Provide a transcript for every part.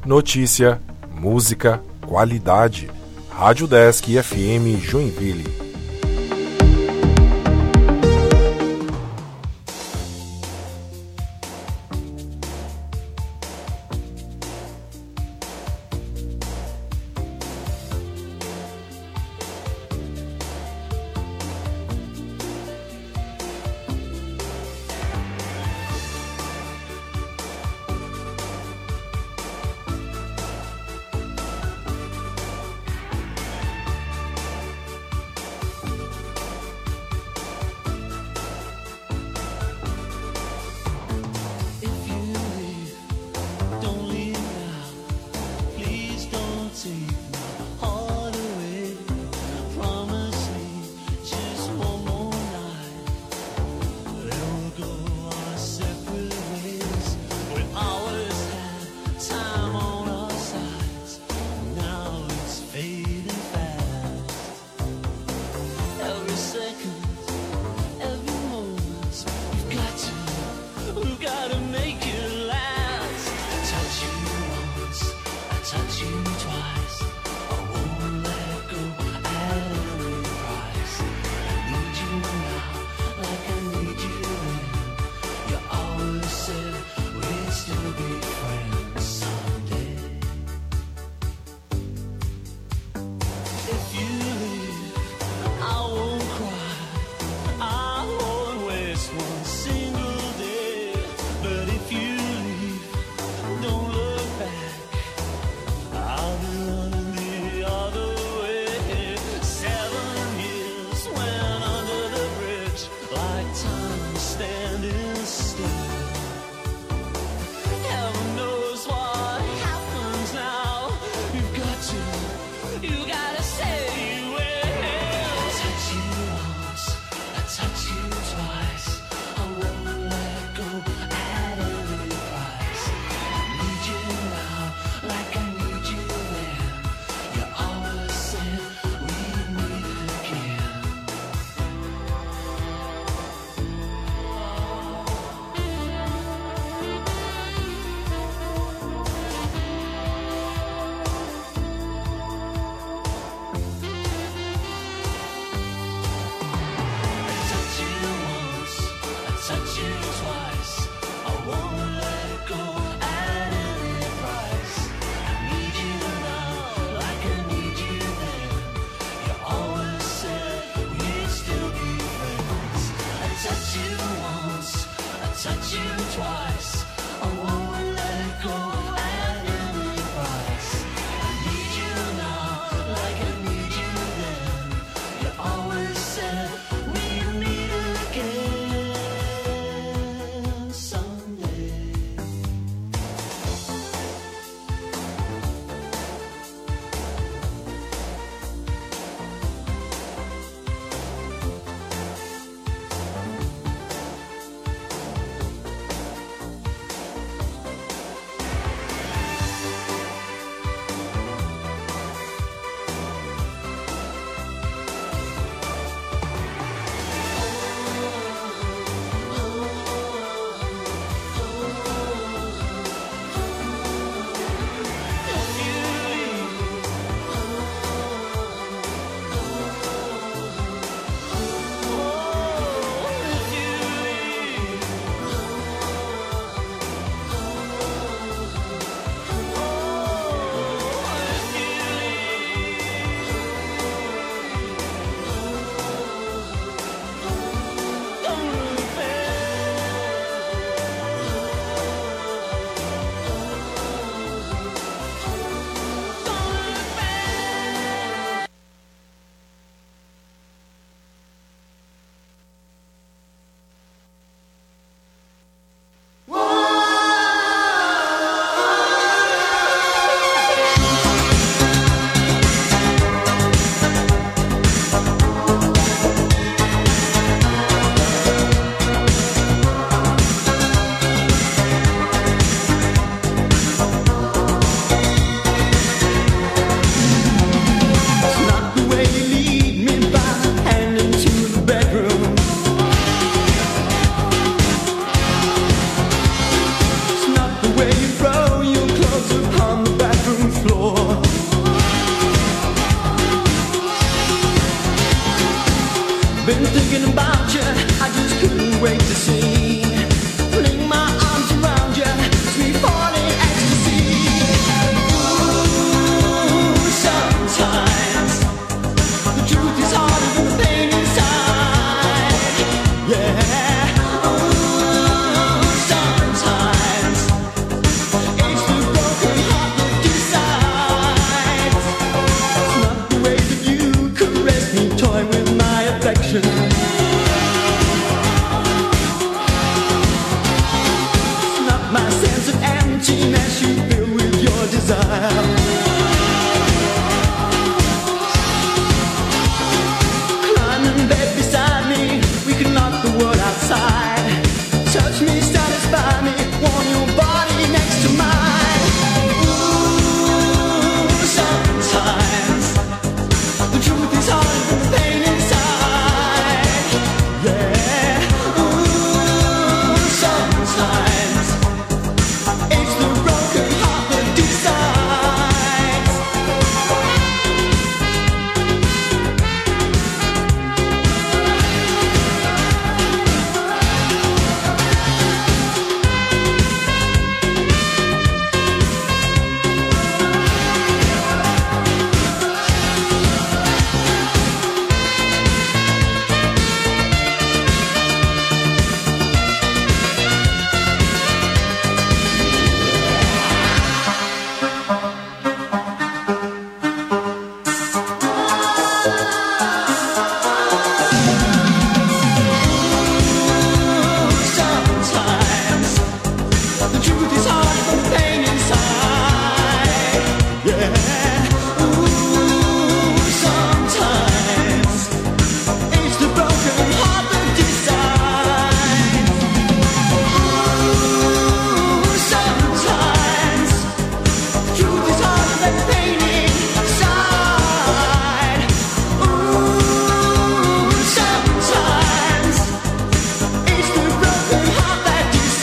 Notícia, música, qualidade. Rádio Desk FM Joinville. emptiness you fill with your desire. Climb in bed beside me, we can knock the world outside. Touch me, satisfy me, warm your body next to mine. Ooh, sometimes the truth is harder than the pain inside. Yeah. Ooh, sometimes it's the broken heart that decides. Sometimes the truth is harder than the pain inside. Yeah. Ooh, sometimes it's the broken heart that decides. Ooh, sometimes the truth is harder than the pain inside. Ooh, sometimes it's the broken heart that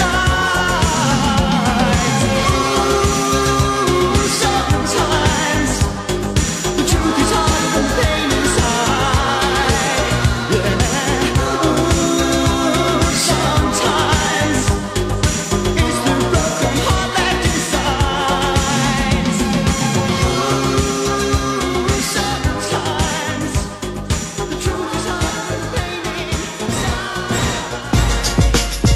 decides. Ooh, sometimes the truth is harder than the pain inside. Yeah. Ooh, sometimes it's the broken heart that decides. Ooh, sometimes the truth is harder than the pain inside.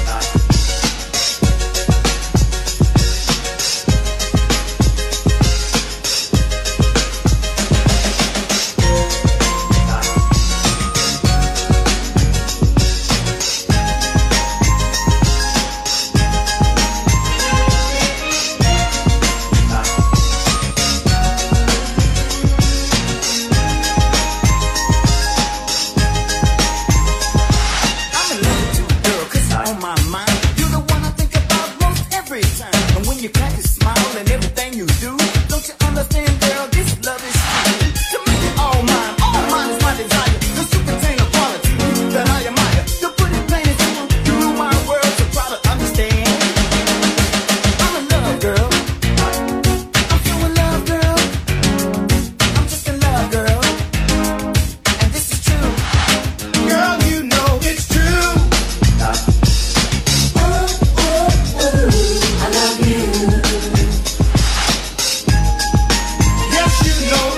I'm in love with you, girl, 'cause you're on my mind. You're the one I think about most every time. And when you crack a smile and everything you do, don't you understand, girl, this love is true. To make it all mine is my desire. 'Cause you contain a quality that I admire. To put it plain and simple, you rule my world, so try to understand. I'm in love, girl. I'm so in love, girl. I'm just in love, girl. And this is true. Girl, you know it's true. I love you. Yes, you know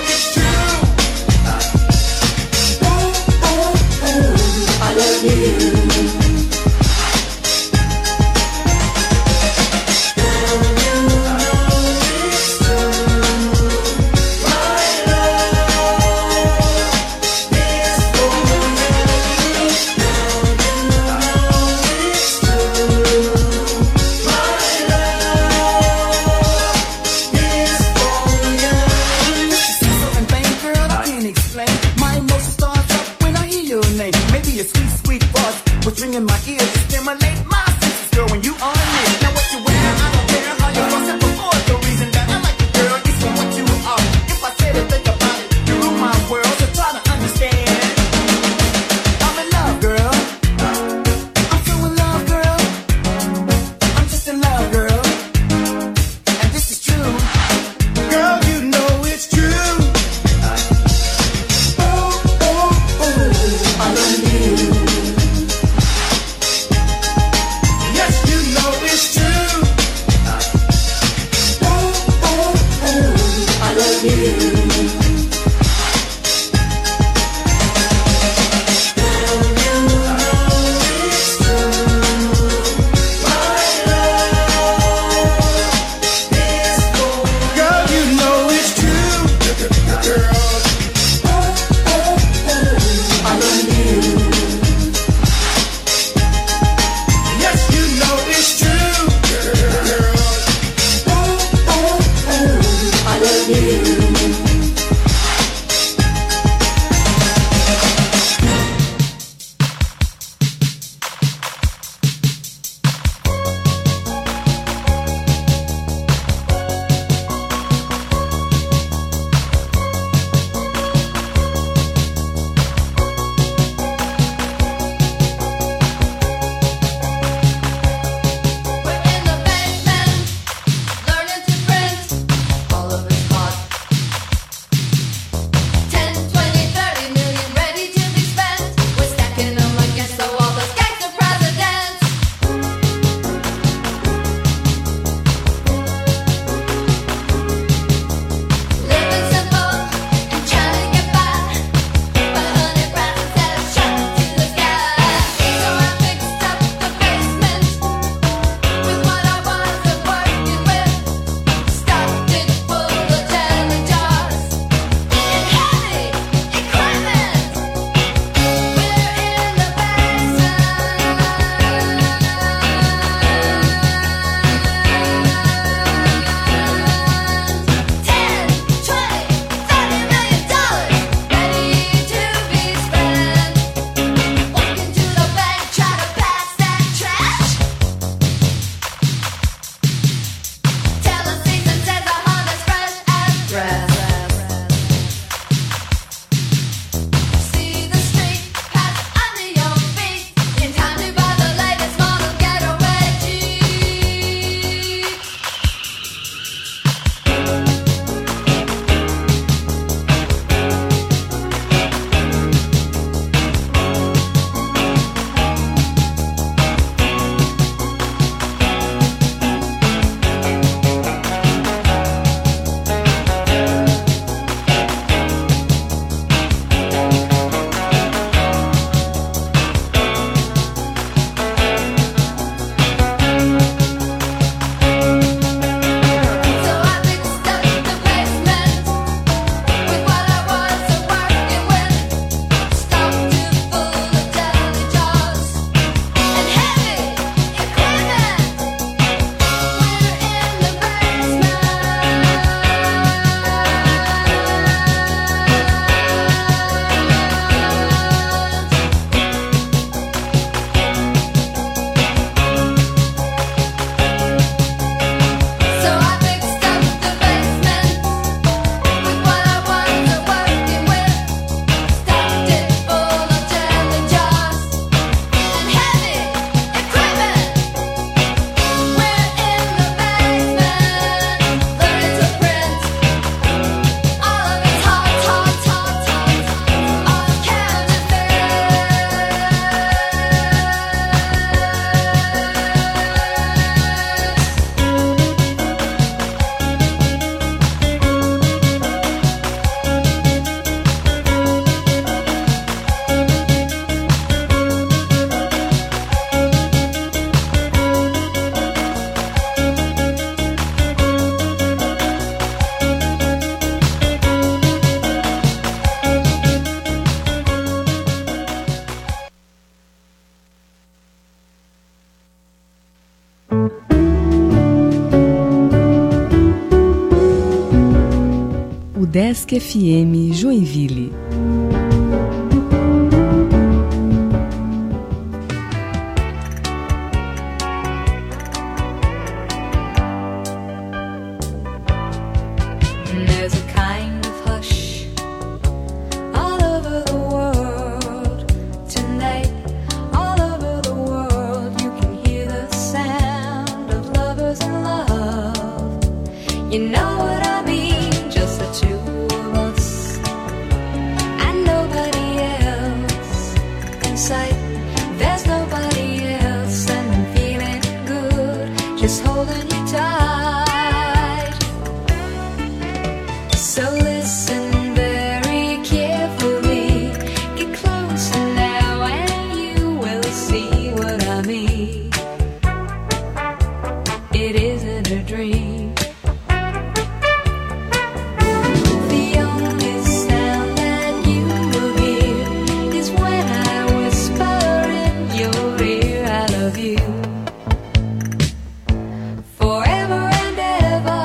Desk FM Joinville. There's a kind of hush all over the world tonight. All over the world you can hear the sound of lovers in love. You know what I mean, just the two of us and nobody else in sight. There's nobody else and I'm feeling good, just holding you tight. So listen very carefully, get closer now and you will see what I mean. It isn't a dream. The only sound that you will hear is when I whisper in your ear, I love you. Forever and ever.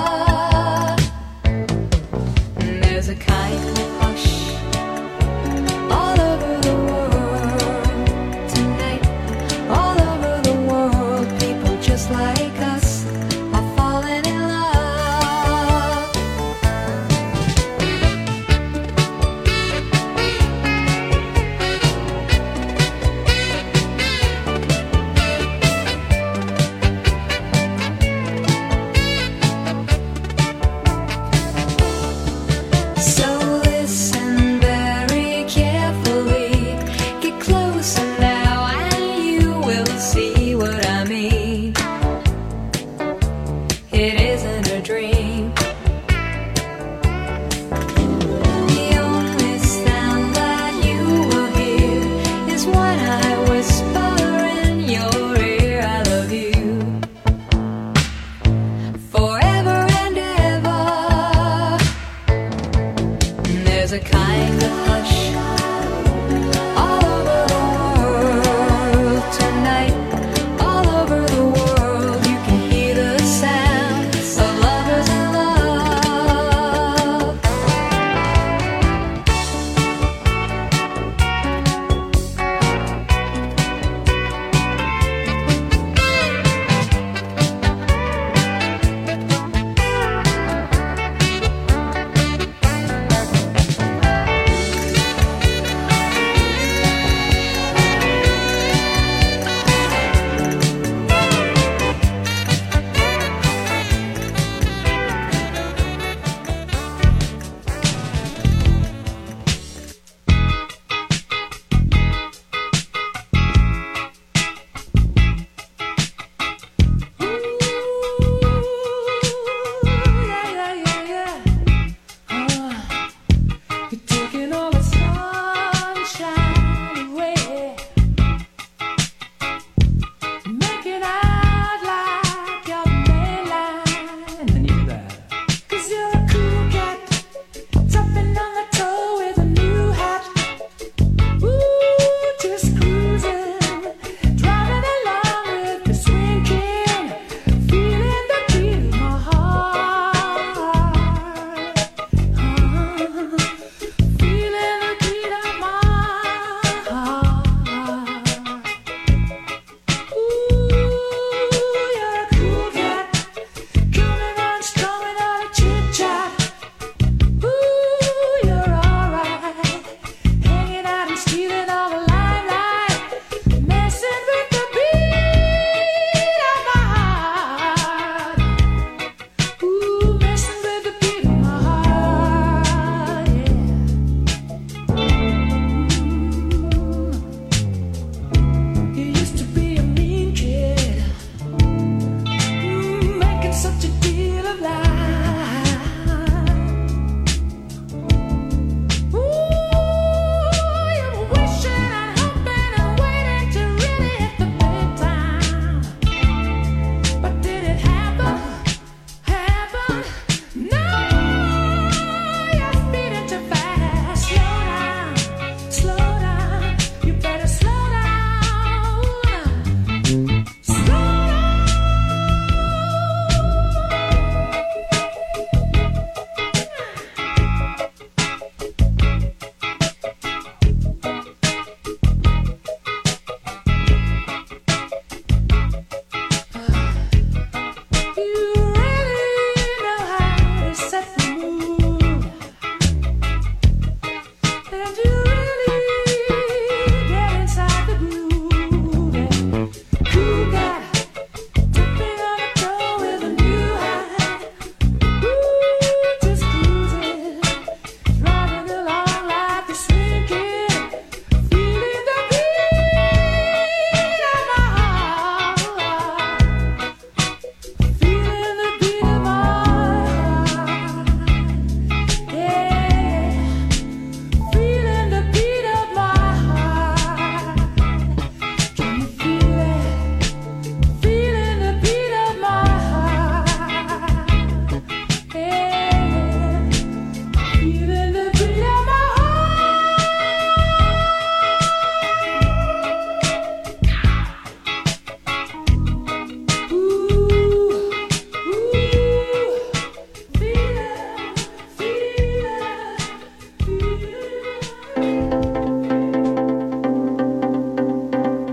There's a kind of hush all over the world tonight. All over the world, people just like us are falling in love. So listen very carefully, get closer now and you will see what I mean. It isn't a dream. The only sound that you will hear is when I whisper in your ear, I love you. Forever and ever. There's a kind of hush all over the world tonight. All over the world you can hear the sound of lovers in love.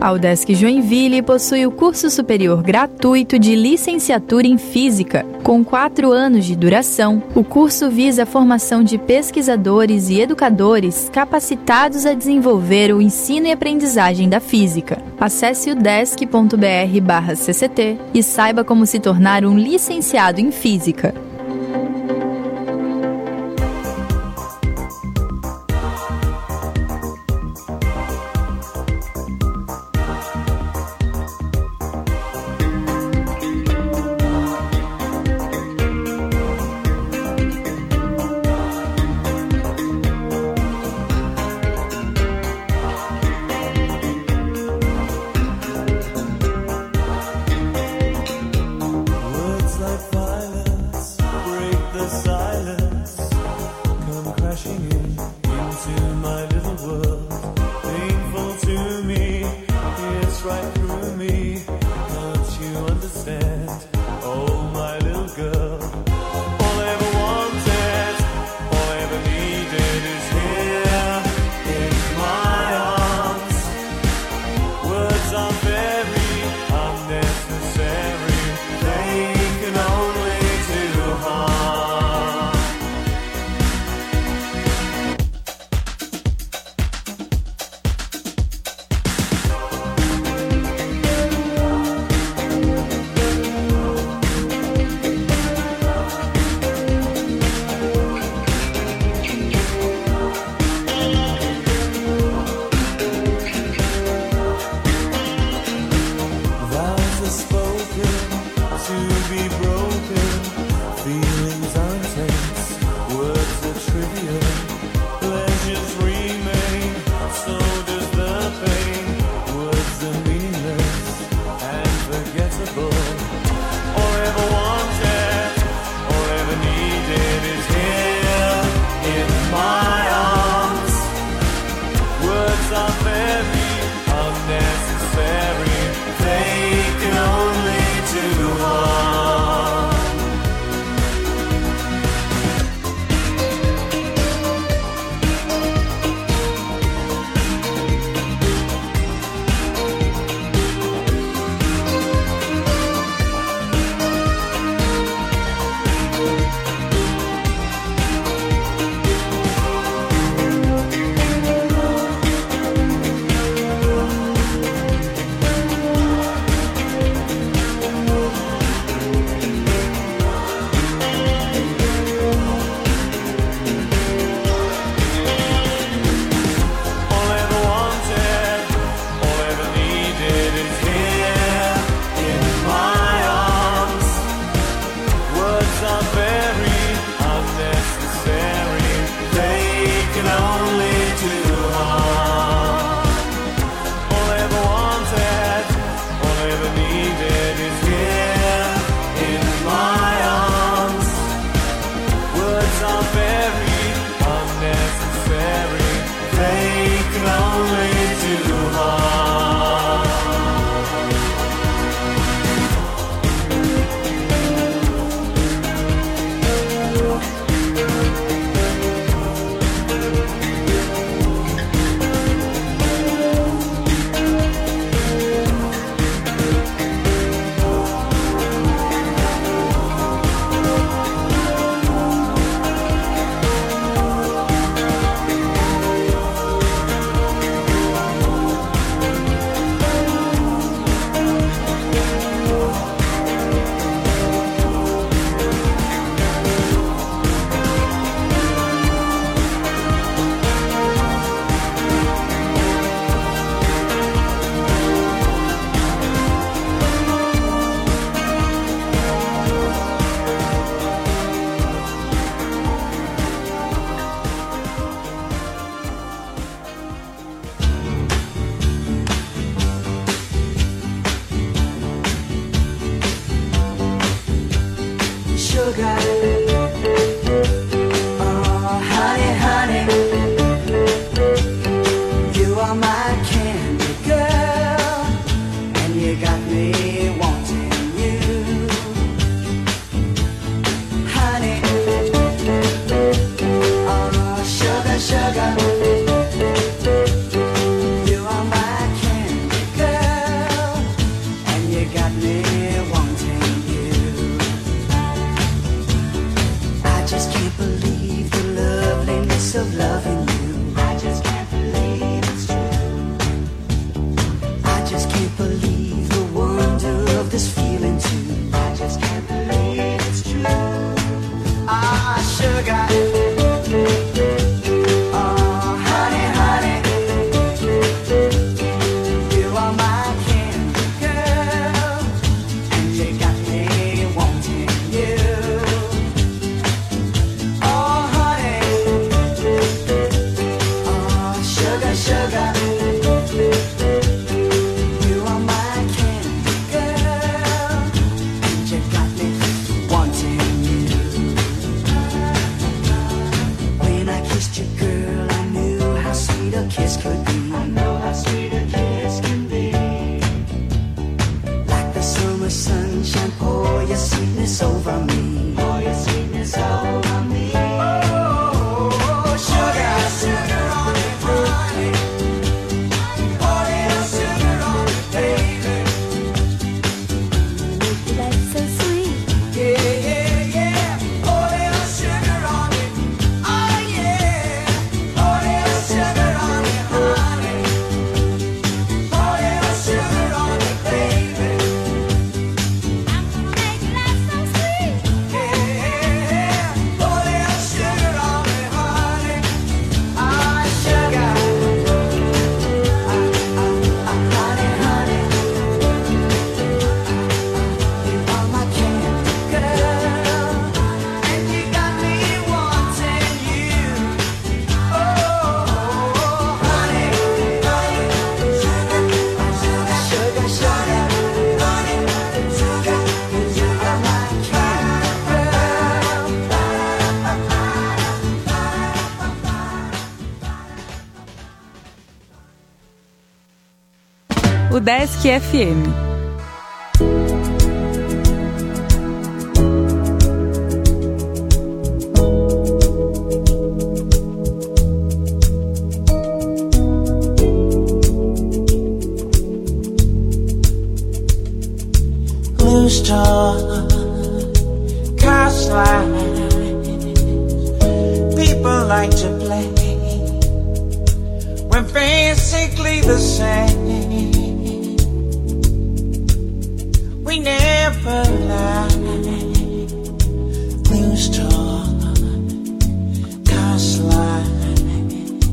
A UDESC Joinville possui o curso superior gratuito de licenciatura em Física. Com 4 anos de duração, o curso visa a formação de pesquisadores e educadores capacitados a desenvolver o ensino e aprendizagem da física. Acesse udesc.br/cct e saiba como se tornar um licenciado em Física. sugar. You are my candy girl. of loving you. I just can't believe it's true. I just can't believe the wonder of this feeling too. I just can't believe it's true. Ah, sugar. Oh, honey, honey. You are my candy girl, and you got me wanting you. Oh, honey. Oh, sugar, sugar. You are my candy girl, and you got me wanting you. When I kissed you, girl, I knew how sweet a kiss could be. I know how sweet a kiss can be. Like the summer sunshine, pour your sweetness over me. Pour your sweetness over me. Oh, sugar, sugar on me, honey. Pour little sugar on me, baby. That's so sweet. Yeah, yeah, yeah. Pour little sugar on me. Oh, yeah. Pour little sugar on me, honey. Pour little sugar on me, baby. I'm gonna make life so sweet. Yeah, pour little sugar on me, honey. Ah, sugar. Honey, honey. You are my candy girl, and you got me wanting you. Oh, honey, honey. Sugar, sugar. Honey, sugar. You are my candy O Desk FM. Blue star, coastline. People like to play. We're basically the same. We never lie. Blue star, coastline.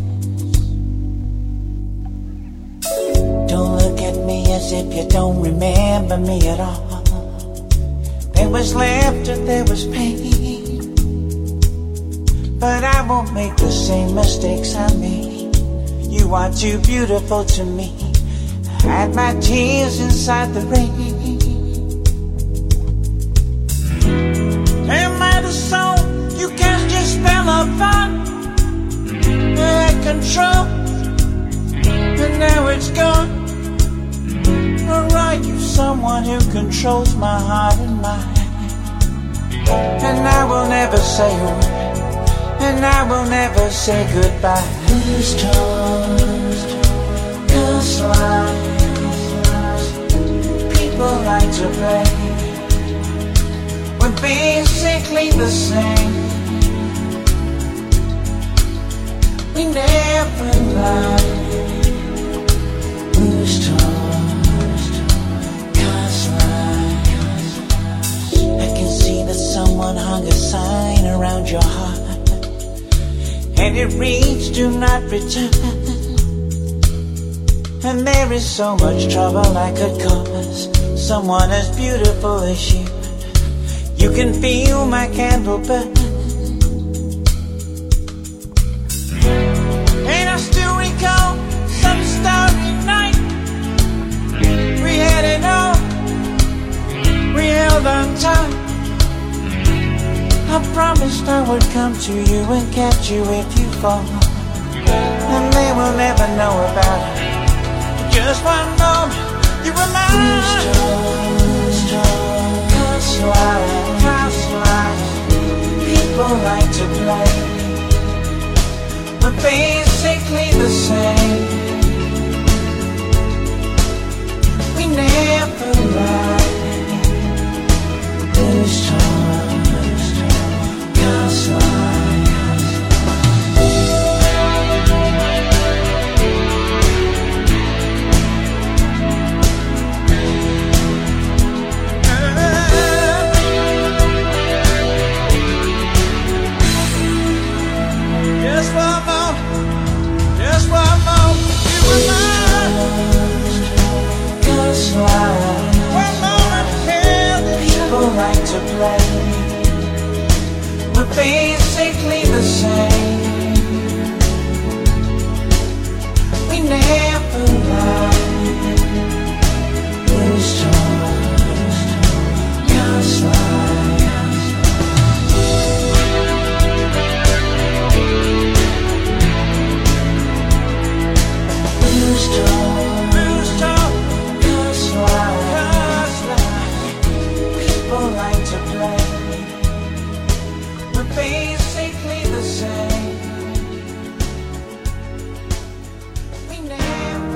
Don't look at me as if you don't remember me at all. There was laughter, there was pain, but I won't make the same mistakes I made. You are too beautiful to me. I had my tears inside the rain. Am I the soul you can't just spell apart? I had control, and now it's gone. Or are you someone who controls my heart and mind? And I will never say a word, and I will never say goodbye. Blue stars, coastlines, people like to play. We're basically the same. We never lie. Blue stars, coastlines. I can see that someone hung a sign around your heart, and it reads, "Do not return." And there is so much trouble I could cause someone as beautiful as you. You can feel my candle burn, and I still recall some starry night. We had it all, we held on tight. I promised I would come to you and catch you if you fall, and they will never know about it. Just one moment, you were mine. Coastline, people like to play. We're basically the same. We never lie. Blue stars, coastline. basically the same. We never lie. Lose touch, just like lose touch, just like people like to play. We're basically the same. We never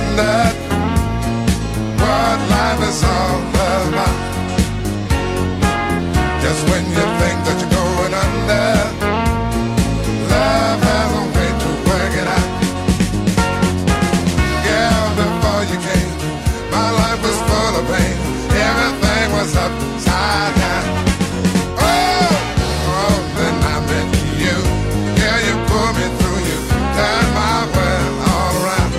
wondered what life is all about. Just when you think that you're going under, love has a way to work it out. Yeah, before you came, my life was full of pain. Everything was upside down. Oh, then I met you. Yeah, you pulled me through. You turned my world all around.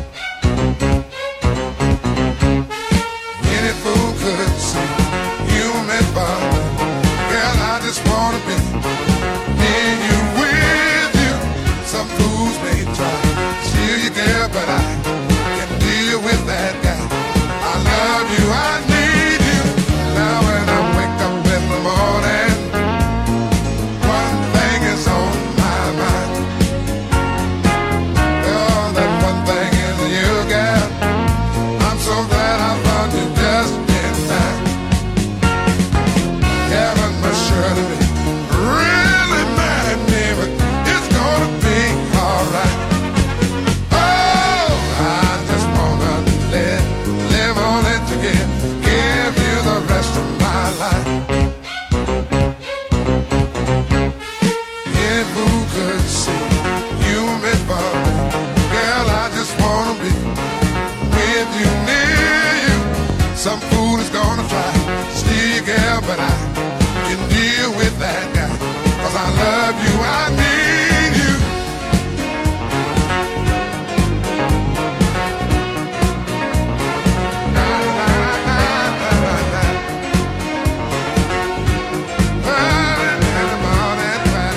Any fool could see you meant for me. Girl, I just wanna be near you, with you. Some fools may try to steal you, girl, but I can deal with that guy. I love you, I need you. Now when I wake up in the morning, one thing is on my mind. Oh, that one thing is you, girl. I'm so glad I found you just in time. Heaven must surely be really mad at me, but it's gonna be alright. Oh, I just wanna live on it again, give you the rest of my life. If who could see you meant for me, girl, I just wanna be with you, near you. Some fool is gonna try to steal you, girl, but I can deal with that guy. 'Cause I love you, I need you. Na, na, na, na, na, na. Early in the morning time.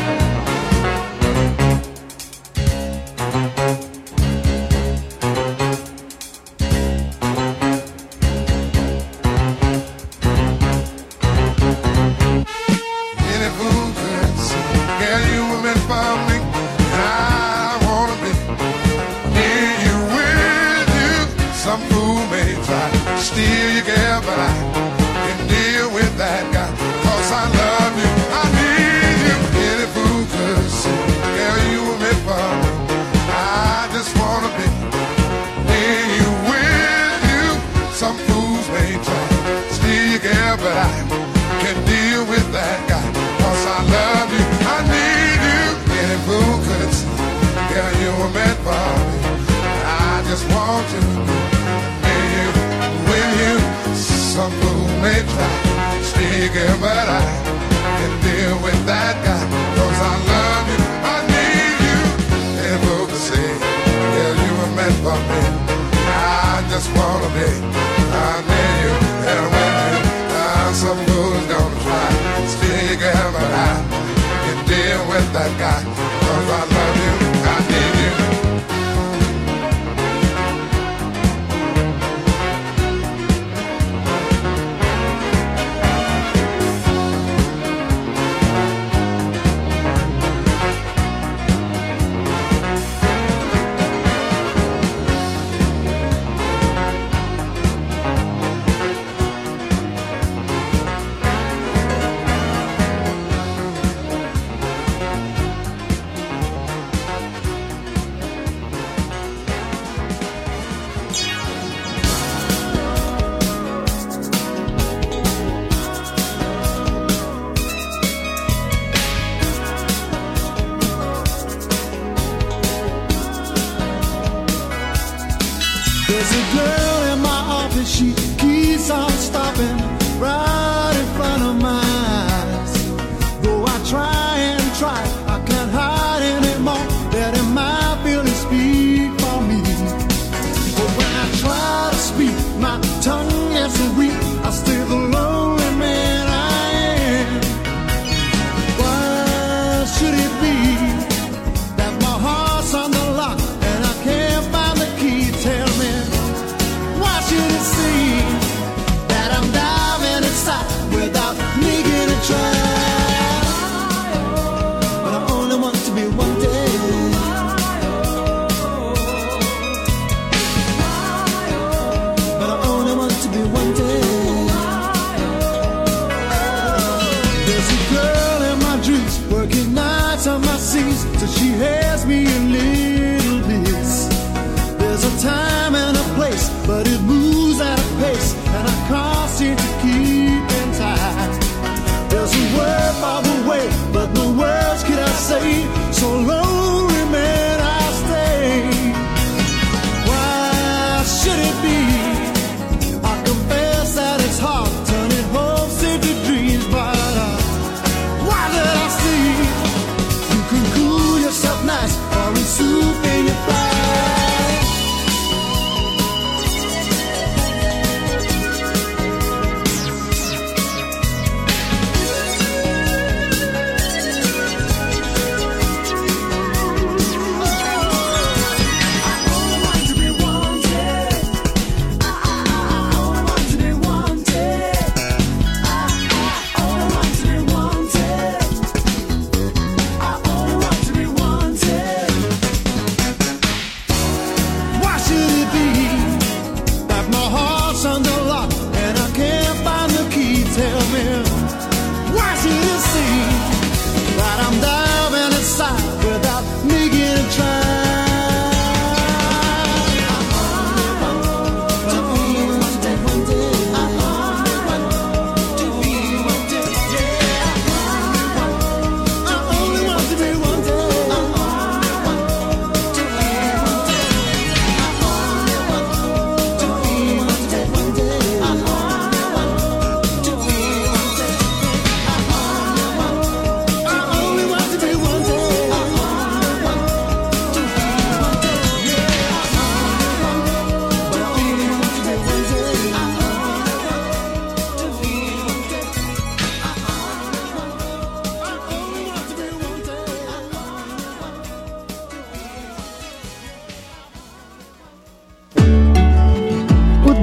Any fool could see, girl, you were meant for me, and I wanna be near you, with you. Some fool may try to steal you, girl, but I can deal with that guy. 'Cause I love you, I need you. Any fool could see, girl, you were meant for me. I just wanna be near you, with you. Some fools may try to steal you, girl, but I can deal with that guy. 'Cause I love you, I need you. Any fool could see, girl, you were meant for me. I just want you, near you, with you. Some fool may try to steal you, girl, but I can deal with that guy. 'Cause I love you, I need you. Any fool could see, girl, you were meant for me. I just wanna be near you and with you. Some fool's gonna try to steal you, girl, but I can deal with that guy. 'Cause I love you, I need you. There's a girl in my office, she keeps on stopping right in front of my eyes. Though I try and try, I can't hide anymore, letting my feelings speak for me. But when I try to speak, my tongue is so weak, I stay the lonely man I am. Why should it be that my heart's on the lock and I can't find the key? Tell me, why should it seem that I'm diving inside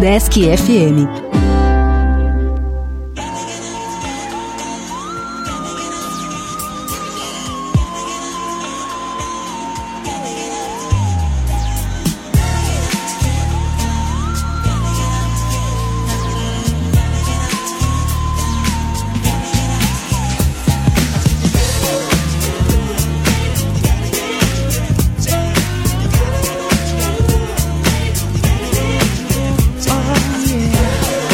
Desk FM. Oh yeah.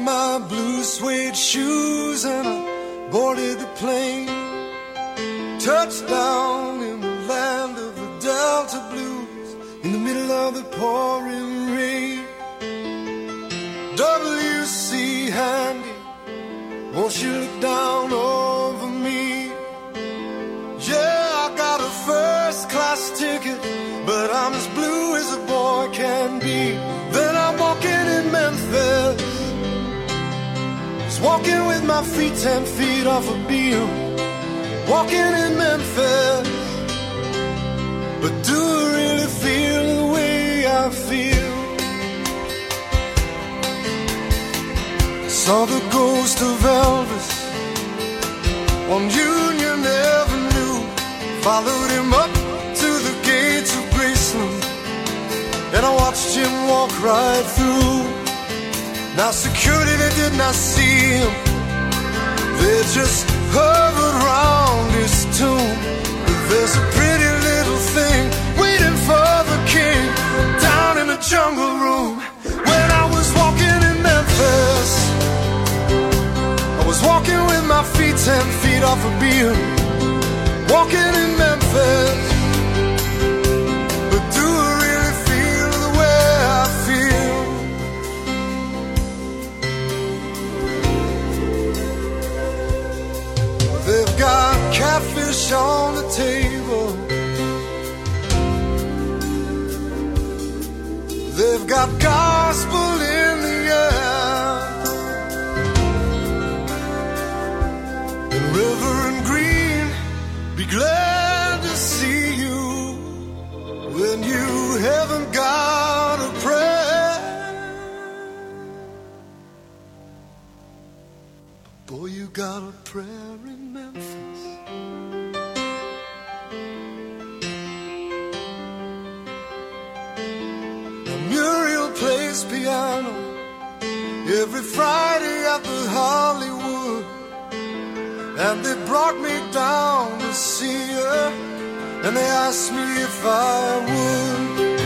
my blue suede shoes and I boarded the plane. Touchdown in the land of the Delta Blues, in the middle of the pouring rain. W.C. Handy, won't you look down over me? Yeah, I got a first class ticket, but I'm as blue as a boy can be. Then I'm walking in Memphis, just walking with my feet 10 feet off a beam. Walking in Memphis, but do I really feel the way I feel? Saw the ghost of Elvis on Union Avenue, followed him up to the gates of Graceland, and I watched him walk right through. Now security, they did not see him, they just hovered round his tomb. But there's a pretty little thing waiting for the king down in the jungle room. When I was walking in Memphis, I was walking with my feet 10 feet off a beam. Walking in Memphis, but do I really feel the way I feel? They've got catfish on the table, they've got gospel in the air, and Reverend Green, be glad to see you when you haven't got a prayer. Boy, you got a prayer in Memphis. Now Muriel plays piano every Friday at the Hollywood, and they brought me down to see her, and they asked me if I would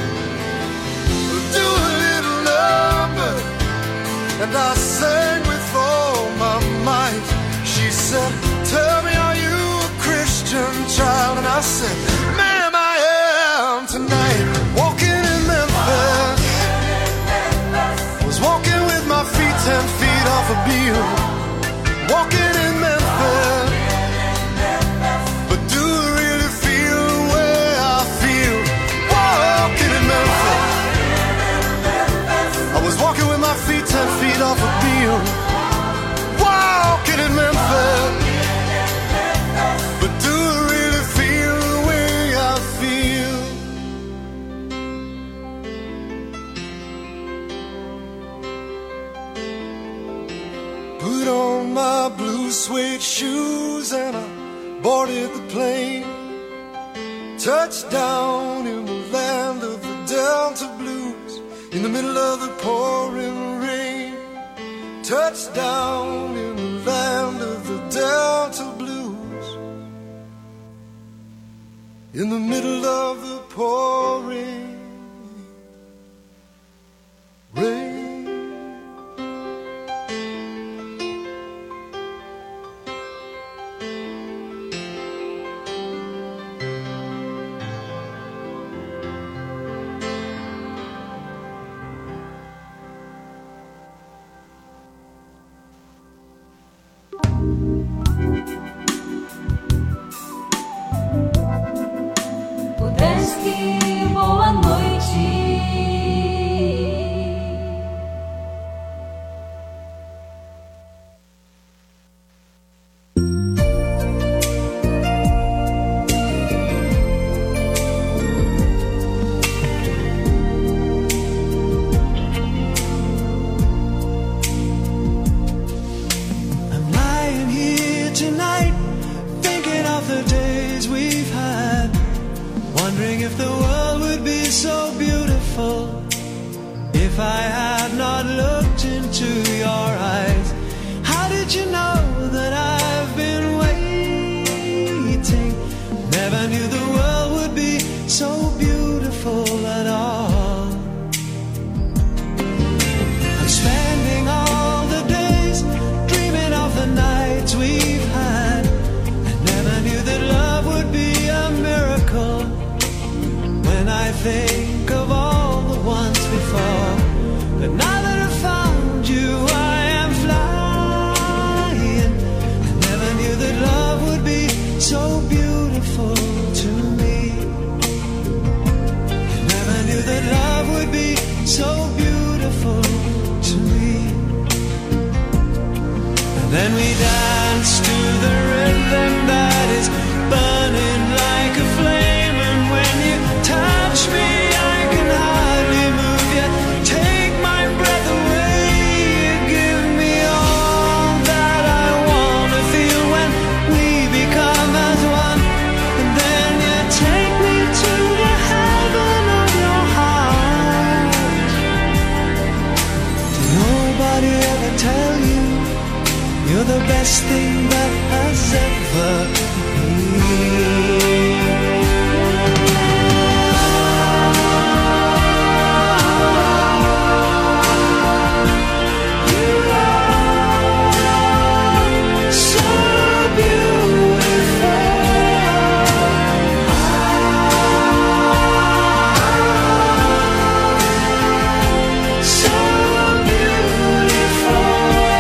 do a little number, and I sang with all my might. She said, tell me, are you a Christian child? And I said, ma'am, I am tonight. Walking in Memphis, was walking with my feet 10 feet off a beam. Walking in Memphis, but do I really feel the way I feel? Walking in Memphis, I was walking with my feet 10 feet off a beam. Walking in Memphis, but do I really feel the way I feel? Put on my blue suede shoes and I boarded the plane. Touchdown in the land of the Delta Blues, in the middle of the pouring rain. Touchdown in the land of the Delta Blues, in the middle of the pouring rain. Udesky, boa noite. I'm lying here tonight, thinking of the days we've had, wondering if the world would be so beautiful if I had not looked into your eyes. How did you know that I've been waiting? Never knew the world would be so beautiful at all. I'm spending all the day think of all the ones before. But now that I found you, I am flying. I never knew that love would be so beautiful to me. I never knew that love would be so beautiful to me. And then we danced to the rhythm that is burning like a flame. And when you touch me, I can hardly move yet. Take my breath away. You give me all that I want to feel when we become as one. And then you take me to the heaven of your heart. Did nobody ever tell you you're the best thing that has ever been? You are so beautiful. So beautiful.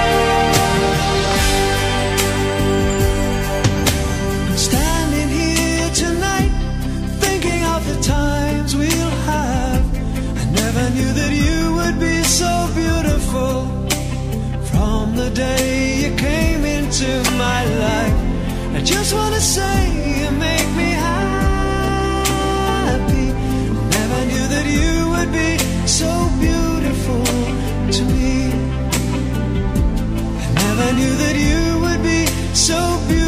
Standing here tonight, thinking of the times we'll have. I never knew that you would be so beautiful. From the day you came into my life, I just wanna say you make me happy. Never knew that you would be so beautiful to me. I never knew that you would be so beautiful